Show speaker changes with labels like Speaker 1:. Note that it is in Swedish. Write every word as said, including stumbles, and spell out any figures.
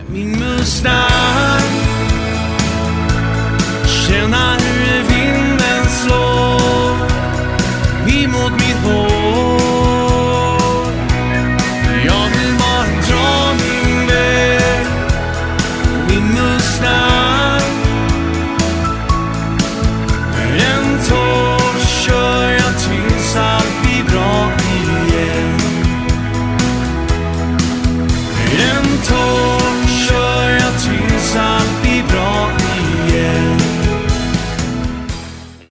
Speaker 1: Min Mustang, känna hur vinden slår emot mitt hår.